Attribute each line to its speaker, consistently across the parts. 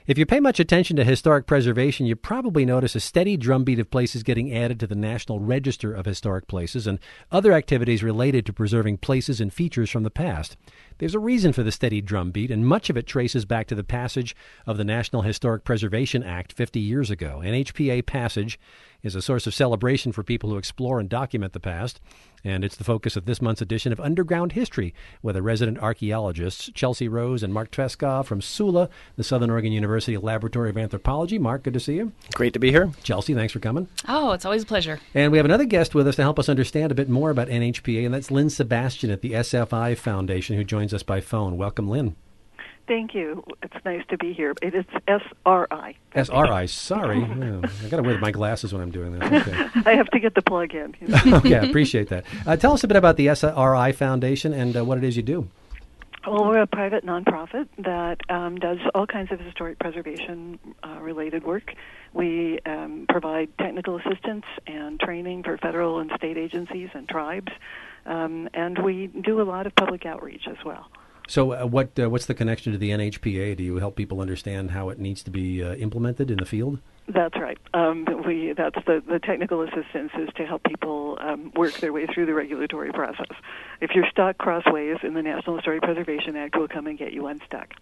Speaker 1: If you pay much attention to historic preservation, you probably notice a steady drumbeat of places getting added to the National Register of Historic Places and other activities related to preserving places and features from the past. There's a reason for the steady drumbeat, and much of it traces back to the passage of the National Historic Preservation Act 50 years ago. NHPA passage is a source of celebration for people who explore and document the past, and it's the focus of this month's edition of Underground History with our resident archaeologists, Chelsea Rose and Mark Tveskov from SULA, the Southern Oregon University Laboratory of Anthropology. Mark, good to see you.
Speaker 2: Great to be here.
Speaker 1: Chelsea, thanks for coming.
Speaker 3: Oh, it's always a pleasure.
Speaker 1: And we have another guest with us to help us understand a bit more about NHPA, and that's Lynn Sebastian at the SFI Foundation, who joins us by phone. Welcome, Lynn.
Speaker 4: Thank you. It's nice to be here. It is SRI.
Speaker 1: SRI, sorry. Yeah, I got to wear my glasses when I'm doing this. Okay.
Speaker 4: I have to get the plug in.
Speaker 1: Okay, I appreciate that. Tell us a bit about the SRI Foundation and what it is you do.
Speaker 4: Well, we're a private nonprofit that does all kinds of historic preservation related work. We provide technical assistance and training for federal and state agencies and tribes, and we do a lot of public outreach as well.
Speaker 1: So what's the connection to the NHPA? Do you help people understand how it needs to be implemented in the field?
Speaker 4: That's right. That's the technical assistance is to help people work their way through the regulatory process. If you're stuck crossways in the National Historic Preservation Act, we'll come and get you unstuck.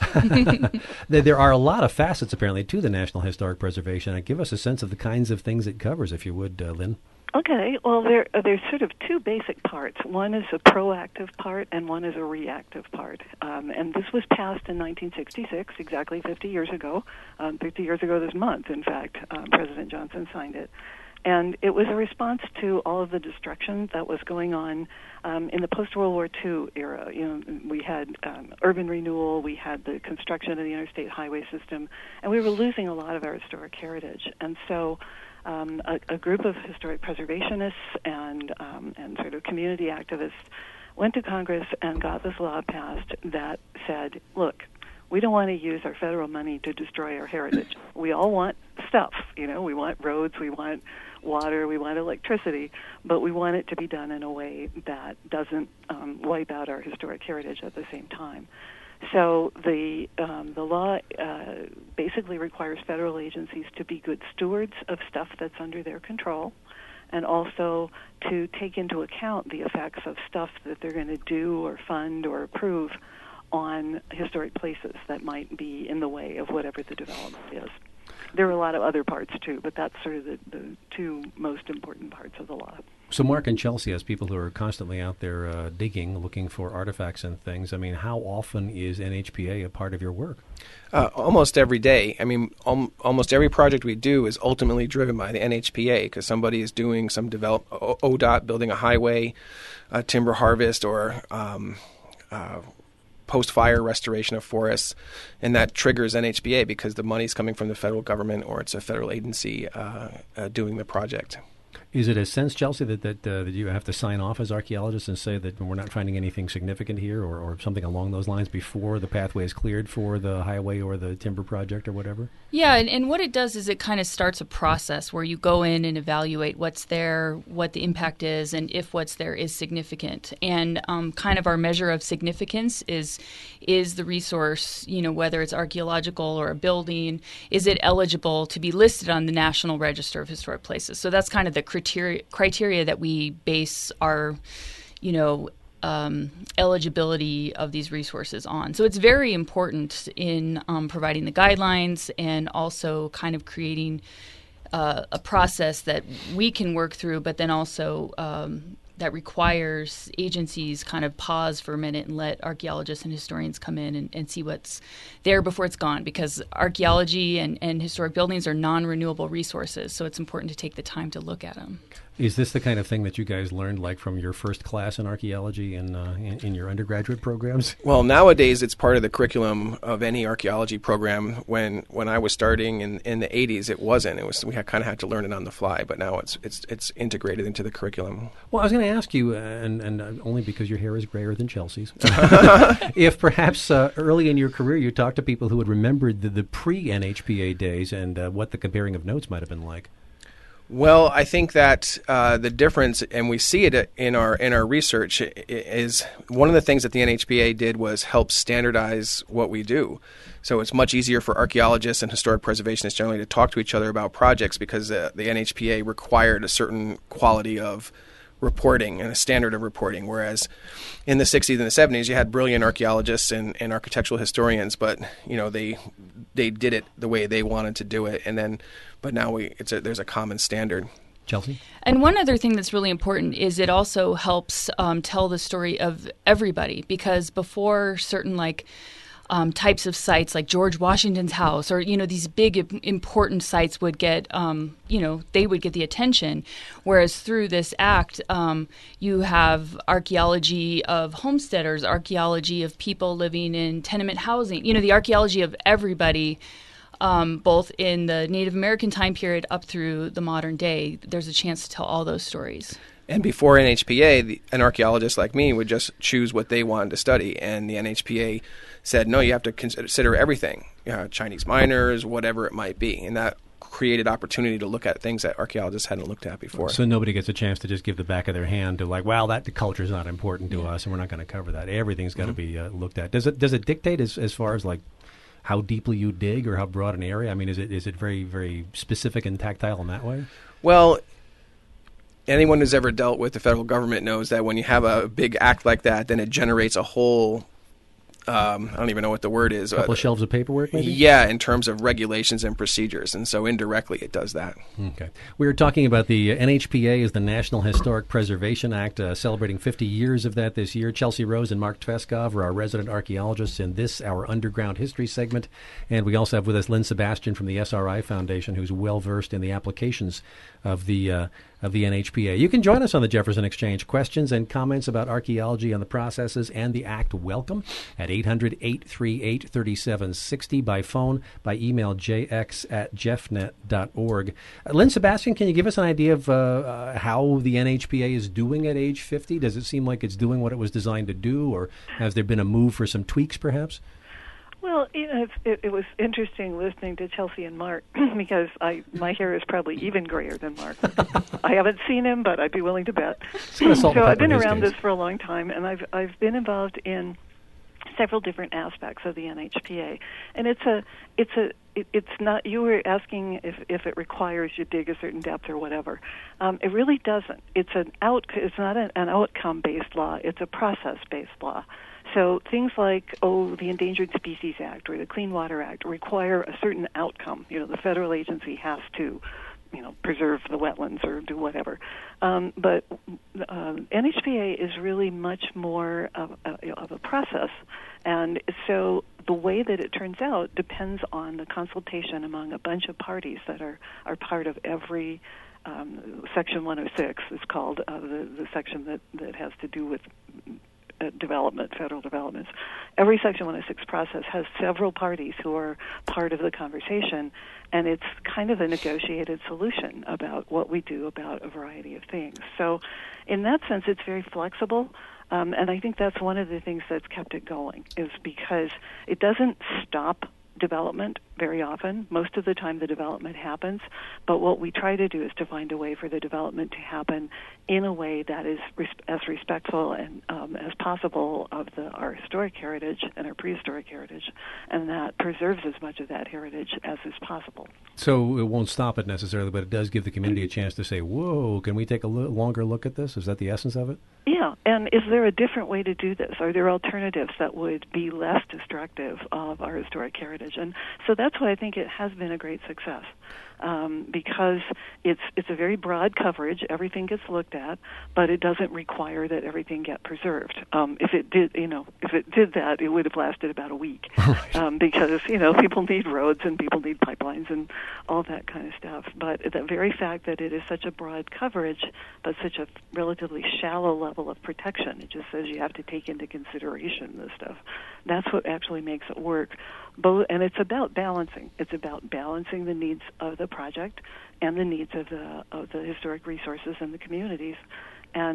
Speaker 1: There are a lot of facets, apparently, to the National Historic Preservation Act. Give us a sense of the kinds of things it covers, if you would, Lynn.
Speaker 4: Okay, well, there's sort of two basic parts. One is a proactive part, and one is a reactive part. And this was passed in 1966, exactly 50 years ago. 50 years ago this month, in fact, President Johnson signed it. And it was a response to all of the destruction that was going on in the post-World War II era. You know, we had urban renewal, we had the construction of the interstate highway system, and we were losing a lot of our historic heritage. And so a group of historic preservationists and sort of community activists went to Congress and got this law passed that said, look, we don't want to use our federal money to destroy our heritage. We all want stuff, you know, we want roads, we want water, we want electricity, but we want it to be done in a way that doesn't wipe out our historic heritage at the same time. So the law basically requires federal agencies to be good stewards of stuff that's under their control, and also to take into account the effects of stuff that they're going to do or fund or approve on historic places that might be in the way of whatever the development is. There are a lot of other parts, too, but that's sort of the two most important parts of the law.
Speaker 1: So Mark and Chelsea, as people who are constantly out there digging, looking for artifacts and things, I mean, how often is NHPA a part of your work?
Speaker 2: Almost every day. I mean, almost every project we do is ultimately driven by the NHPA because somebody is doing some ODOT, building a highway, timber harvest, or post-fire restoration of forests, and that triggers NHPA because the money's coming from the federal government or it's a federal agency doing the project.
Speaker 1: Is it a sense, Chelsea, that you have to sign off as archaeologists and say that we're not finding anything significant here or something along those lines before the pathway is cleared for the highway or the timber project or whatever?
Speaker 3: Yeah, and what it does is it kind of starts a process where you go in and evaluate what's there, what the impact is, and if what's there is significant. And kind of our measure of significance is the resource, you know, whether it's archaeological or a building, is it eligible to be listed on the National Register of Historic Places? So that's kind of the criteria that we base our, you know, eligibility of these resources on. So it's very important in providing the guidelines and also kind of creating a process that we can work through, but then also that requires agencies kind of pause for a minute and let archaeologists and historians come in and see what's there before it's gone, because archaeology and historic buildings are non-renewable resources, so it's important to take the time to look at them.
Speaker 1: Is this the kind of thing that you guys learned like from your first class in archaeology in your undergraduate programs?
Speaker 2: Well, nowadays it's part of the curriculum of any archaeology program. When I was starting in the 80s, it wasn't. We kind of had to learn it on the fly, but now it's integrated into the curriculum.
Speaker 1: Well, I was going to ask you, and only because your hair is grayer than Chelsea's, if perhaps early in your career you talked to people who had remembered the pre-NHPA days and what the comparing of notes might have been like.
Speaker 2: Well, I think that the difference, and we see it in our research, is one of the things that the NHPA did was help standardize what we do. So it's much easier for archaeologists and historic preservationists generally to talk to each other about projects because the NHPA required a certain quality of reporting and a standard of reporting, whereas in the 60s and the 70s you had brilliant archaeologists and architectural historians, but they did it the way they wanted to do it, but now there's a common standard.
Speaker 1: Chelsea?
Speaker 3: And one other thing that's really important is it also helps tell the story of everybody, because before certain types of sites like George Washington's house or, these big important sites would get, they would get the attention. Whereas through this act, you have archaeology of homesteaders, archaeology of people living in tenement housing, the archaeology of everybody, both in the Native American time period up through the modern day. There's a chance to tell all those stories.
Speaker 2: And before NHPA, an archaeologist like me would just choose what they wanted to study, and the NHPA said, no, you have to consider everything, Chinese miners, whatever it might be, and that created opportunity to look at things that archaeologists hadn't looked at before.
Speaker 1: So nobody gets a chance to just give the back of their hand to the culture is not important to us, and we're not going to cover that. Everything's got to be looked at. Does it dictate as far as how deeply you dig or how broad an area? I mean, is it very, very specific and tactile in that way?
Speaker 2: Well, anyone who's ever dealt with the federal government knows that when you have a big act like that, then it generates a whole, I don't even know what the word is.
Speaker 1: A couple of shelves of paperwork, maybe?
Speaker 2: Yeah, in terms of regulations and procedures. And so indirectly it does that.
Speaker 1: Okay. We were talking about the NHPA is the National Historic Preservation Act, celebrating 50 years of that this year. Chelsea Rose and Mark Tveskov are our resident archaeologists in this, our Underground History segment. And we also have with us Lynn Sebastian from the SRI Foundation, who's well-versed in the applications of the NHPA. You can join us on the Jefferson Exchange. Questions and comments about archaeology and the processes and the Act, welcome at 800-838-3760 by phone, by email, jx@jeffnet.org. Lynn Sebastian, can you give us an idea of how the NHPA is doing at age 50? Does it seem like it's doing what it was designed to do, or has there been a move for some tweaks, perhaps?
Speaker 4: Well, it was interesting listening to Chelsea and Mark because my hair is probably even grayer than Mark. I haven't seen him, but I'd be willing to bet.
Speaker 1: So
Speaker 4: I've been around this for a long time, and I've been involved in several different aspects of the NHPA, and it's not. You were asking if it requires you dig a certain depth or whatever. It really doesn't. It's not an outcome-based law. It's a process-based law. So things like, the Endangered Species Act or the Clean Water Act require a certain outcome. The federal agency has to, preserve the wetlands or do whatever. But NHPA is really much more of a process. And so the way that it turns out depends on the consultation among a bunch of parties that are part of every Section 106 is called the section that has to do with federal developments. Every Section 106 process has several parties who are part of the conversation, and it's kind of a negotiated solution about what we do about a variety of things. So in that sense, it's very flexible, and I think that's one of the things that's kept it going, is because it doesn't stop development very often. Most of the time the development happens, but what we try to do is to find a way for the development to happen in a way that is as respectful and as possible of our historic heritage and our prehistoric heritage, and that preserves as much of that heritage as is possible.
Speaker 1: So it won't stop it necessarily, but it does give the community a chance to say, whoa, can we take a longer look at this? Is that the essence of it?
Speaker 4: Yeah, and is there a different way to do this? Are there alternatives that would be less destructive of our historic heritage? And so that's why I think it has been a great success, because it's a very broad coverage. Everything gets looked at, but it doesn't require that everything get preserved. If it did that, it would have lasted about a week, because people need roads and people need pipelines and all that kind of stuff. But the very fact that it is such a broad coverage, but such a relatively shallow level of protection, it just says you have to take into consideration this stuff. That's what actually makes it work. And it's about balancing. It's about balancing the needs of the project and the needs of the historic resources and the communities. And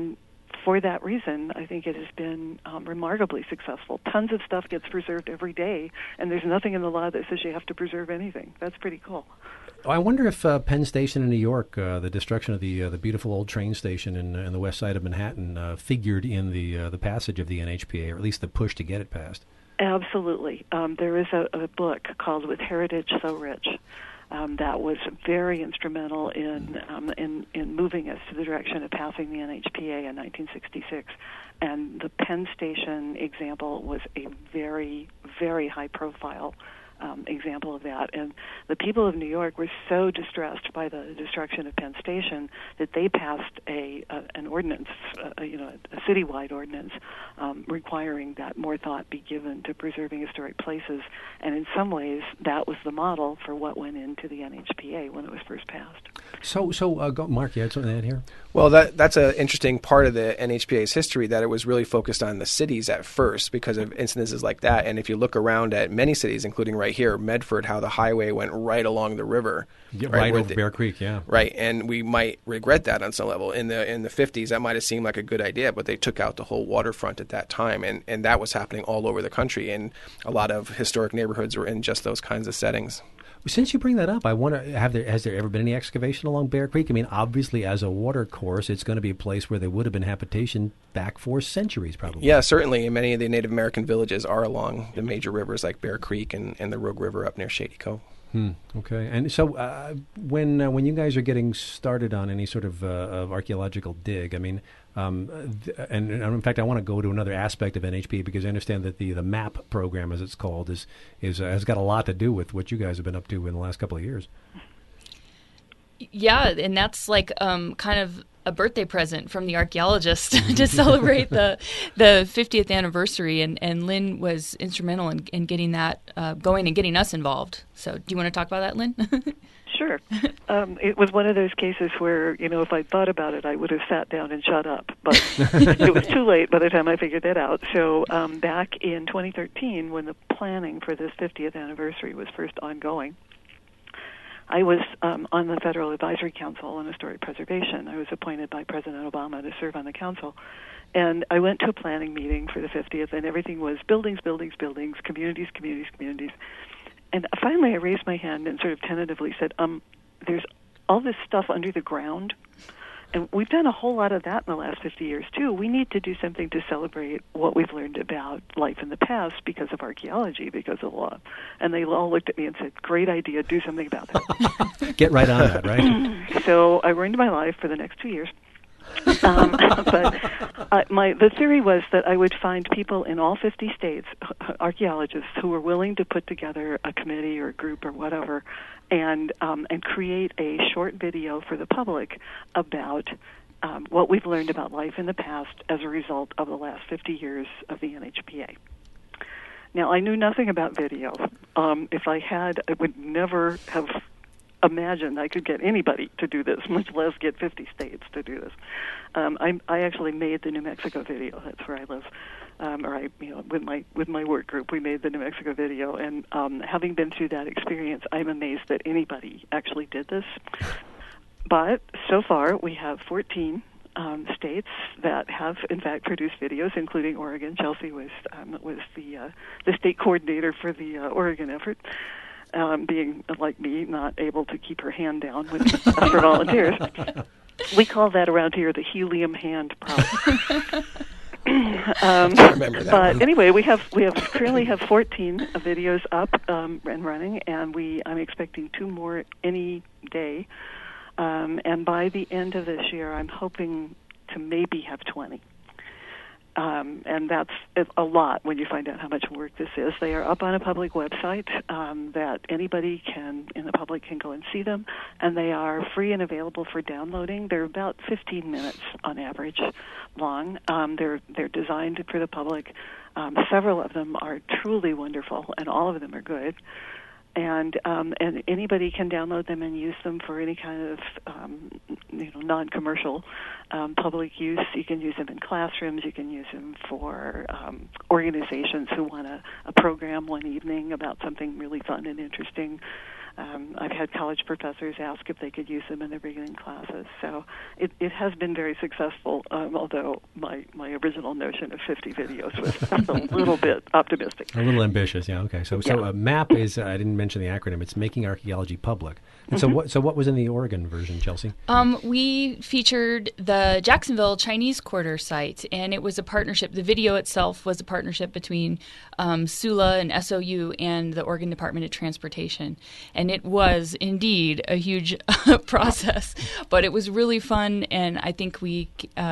Speaker 4: for that reason, I think it has been remarkably successful. Tons of stuff gets preserved every day, and there's nothing in the law that says you have to preserve anything. That's pretty cool.
Speaker 1: I wonder if Penn Station in New York, the destruction of the beautiful old train station in the west side of Manhattan, figured in the passage of the NHPA, or at least the push to get it passed.
Speaker 4: Absolutely. There is a book called With Heritage So Rich that was very instrumental in moving us to the direction of passing the NHPA in 1966. And the Penn Station example was a very, very high-profile example of that. And the people of New York were so distressed by the destruction of Penn Station that they passed an ordinance, a citywide ordinance, requiring that more thought be given to preserving historic places. And in some ways, that was the model for what went into the NHPA when it was first passed.
Speaker 1: So, Mark, you had something to add here?
Speaker 2: Well, that's an interesting part of the NHPA's history, that it was really focused on the cities at first because of incidences like that. And if you look around at many cities, including right here, Medford, how the highway went right along the river.
Speaker 1: Yeah, right over Bear Creek, yeah.
Speaker 2: Right, and we might regret that on some level. In the 50s, that might have seemed like a good idea, but they took out the whole waterfront at that time, and that was happening all over the country, and a lot of historic neighborhoods were in just those kinds of settings.
Speaker 1: Since you bring that up, I wonder, has there ever been any excavation along Bear Creek? I mean, obviously, as a water course, it's going to be a place where there would have been habitation back for centuries, probably.
Speaker 2: Yeah, certainly. And many of the Native American villages are along the major rivers like Bear Creek and the Rogue River up near Shady Cove.
Speaker 1: Okay. And so when you guys are getting started on any sort of archaeological dig, I mean, and in fact, I want to go to another aspect of NHP because I understand that the MAP program, as it's called, has got a lot to do with what you guys have been up to in the last couple of years.
Speaker 3: Yeah, and that's like kind of a birthday present from the archaeologist to celebrate the 50th anniversary, and Lynn was instrumental in getting that going and getting us involved. So do you want to talk about that, Lynn?
Speaker 4: Sure. It was one of those cases where, if I'd thought about it, I would have sat down and shut up. But it was too late by the time I figured that out. So back in 2013, when the planning for this 50th anniversary was first ongoing, I was on the Federal Advisory Council on Historic Preservation. I was appointed by President Obama to serve on the council. And I went to a planning meeting for the 50th, and everything was buildings, buildings, buildings, communities, communities, communities. And finally I raised my hand and sort of tentatively said, there's all this stuff under the ground, and we've done a whole lot of that in the last 50 years, too. We need to do something to celebrate what we've learned about life in the past because of archaeology, because of law. And they all looked at me and said, great idea, do something about that.
Speaker 1: Get right on that, right?
Speaker 4: So I ruined my life for the next 2 years. But the theory was that I would find people in all 50 states, archaeologists, who were willing to put together a committee or a group or whatever, and create a short video for the public about what we've learned about life in the past as a result of the last 50 years of the NHPA. Now, I knew nothing about video. If I had, I would never have imagined I could get anybody to do this, much less get 50 states to do this. I actually made the New Mexico video. That's where I live. With my work group, we made the New Mexico video. And having been through that experience, I'm amazed that anybody actually did this. But so far, we have 14 states that have, in fact, produced videos, including Oregon. Chelsea was the state coordinator for the Oregon effort. Being, like me, not able to keep her hand down when for volunteers. We call that around here the helium hand problem. But anyway, we currently have 14 videos up and running, and I'm expecting 2 more any day. And by the end of this year, I'm hoping to maybe have 20. And that's a lot when you find out how much work this is. They are up on a public website that anybody in the public can go and see them, and they are free and available for downloading. They're about 15 minutes on average long. They're designed for the public. Several of them are truly wonderful, and all of them are good. And anybody can download them and use them for any kind of non-commercial public use. You can use them in classrooms. You can use them for organizations who want a program one evening about something really fun and interesting. I've had college professors ask if they could use them in their beginning classes. So it has been very successful, although my original notion of 50 videos was a little bit optimistic.
Speaker 1: A little ambitious, yeah. Okay, so MAP is I didn't mention the acronym. It's Making Archaeology Public. And so what was in the Oregon version, Chelsea?
Speaker 3: We featured the Jacksonville Chinese Quarter site, and it was a partnership. The video itself was a partnership between SULA and SOU and the Oregon Department of Transportation. And it was indeed a huge process, but it was really fun, and I think the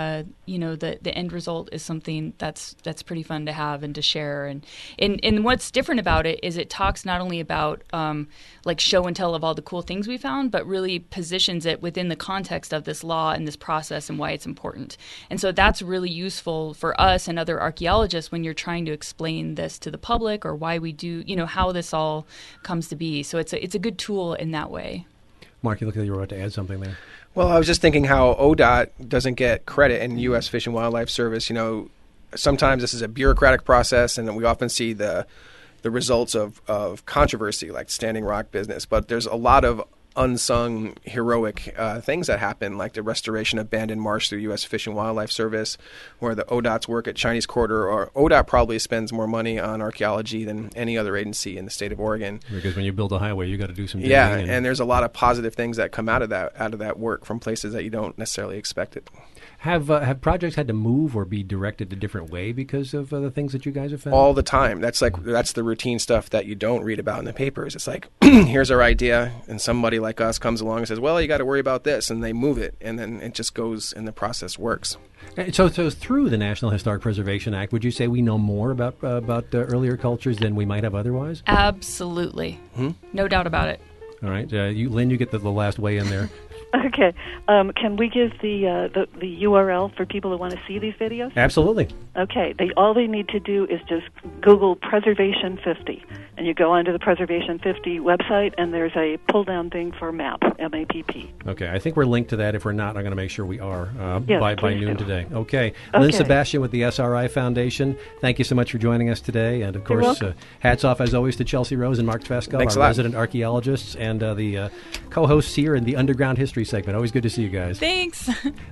Speaker 3: end result is something that's pretty fun to have and to share. And what's different about it is it talks not only about like show and tell of all the cool things we found, but really positions it within the context of this law and this process and why it's important. And so that's really useful for us and other archaeologists when you're trying to explain this to the public or why we do, how this all comes to be. So it's a good tool in that way.
Speaker 1: Mark, you look like you were about to add something there.
Speaker 2: Well, I was just thinking how ODOT doesn't get credit in U.S. Fish and Wildlife Service. Sometimes this is a bureaucratic process, and we often see the results of controversy, like Standing Rock business. But there's a lot of unsung heroic things that happen, like the restoration of abandoned marsh through U.S. Fish and Wildlife Service, or the ODOT's work at Chinese Quarter. Or ODOT probably spends more money on archaeology than any other agency in the state of Oregon.
Speaker 1: Because when you build a highway, you got to do some digging.
Speaker 2: Yeah, and there's a lot of positive things that come out of that work from places that you don't necessarily expect it.
Speaker 1: Have projects had to move or be directed a different way because of the things that you guys have found?
Speaker 2: All the time. That's the routine stuff that you don't read about in the papers. It's like, here's our idea, and somebody like us comes along and says, well, you got to worry about this, and they move it, and then it just goes, and the process works.
Speaker 1: So through the National Historic Preservation Act, would you say we know more about earlier cultures than we might have otherwise?
Speaker 3: Absolutely. No doubt about it.
Speaker 1: All right. Lynn, you get the last way in there.
Speaker 4: Okay. Can we give the URL for people who want to see these videos?
Speaker 1: Absolutely.
Speaker 4: Okay. All they need to do is just Google Preservation 50, and you go onto the Preservation 50 website, and there's a pull-down thing for MAP, M-A-P-P.
Speaker 1: Okay. I think we're linked to that. If we're not, I'm going to make sure we are by noon today. Okay.
Speaker 4: Okay.
Speaker 1: Lynn Sebastian with the SRI Foundation, thank you so much for joining us today. And, of course, hats off, as always, to Chelsea Rose and Mark Tveskov, our resident archaeologists, and the co-hosts here in the Underground History segment. Always good to see you guys.
Speaker 3: Thanks.